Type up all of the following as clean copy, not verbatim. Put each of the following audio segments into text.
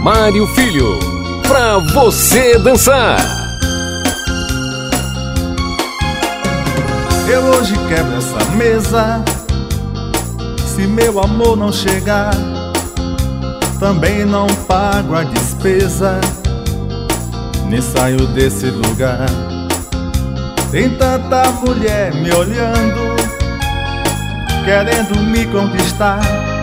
Mário Filho, pra você dançar. Eu hoje quebro essa mesa, se meu amor não chegar, também não pago a despesa, nem saio desse lugar. Tem tanta mulher me olhando, querendo me conquistar,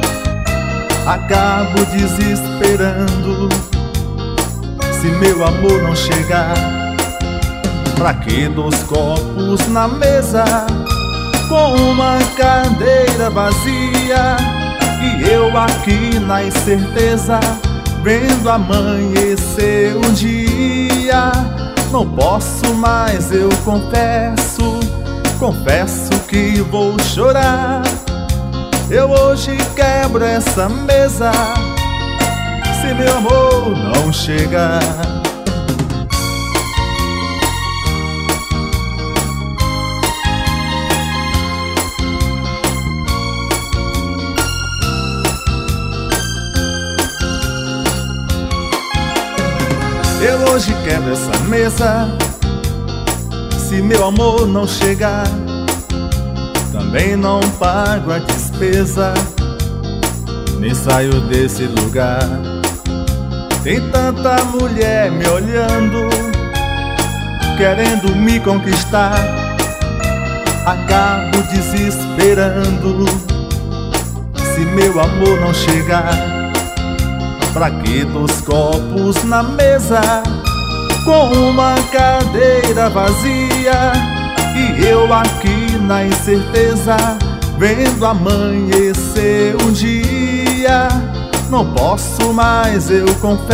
acabo desesperando se meu amor não chegar. Pra que 2 copos na mesa com uma cadeira vazia, e eu aqui na incerteza vendo amanhecer um dia? Não posso mais, eu confesso que vou chorar. Eu hoje quebro essa mesa se meu amor não chegar. Eu hoje quebro essa mesa se meu amor não chegar, também não pago a despesa, nem saio desse lugar. Tem tanta mulher me olhando, querendo me conquistar, acabo desesperando se meu amor não chegar. Pra que 2 copos na mesa com uma cadeira vazia, e eu aqui na incerteza vendo amanhecer um dia? Não posso mais, eu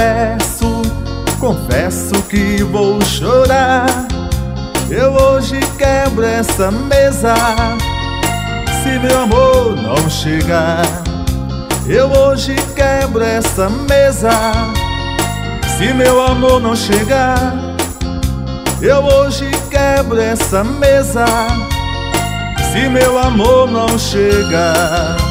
confesso que vou chorar. Eu hoje quebro essa mesa se meu amor não chegar. Eu hoje quebro essa mesa se meu amor não chegar. Eu hoje quebro essa mesa se meu amor não chegar.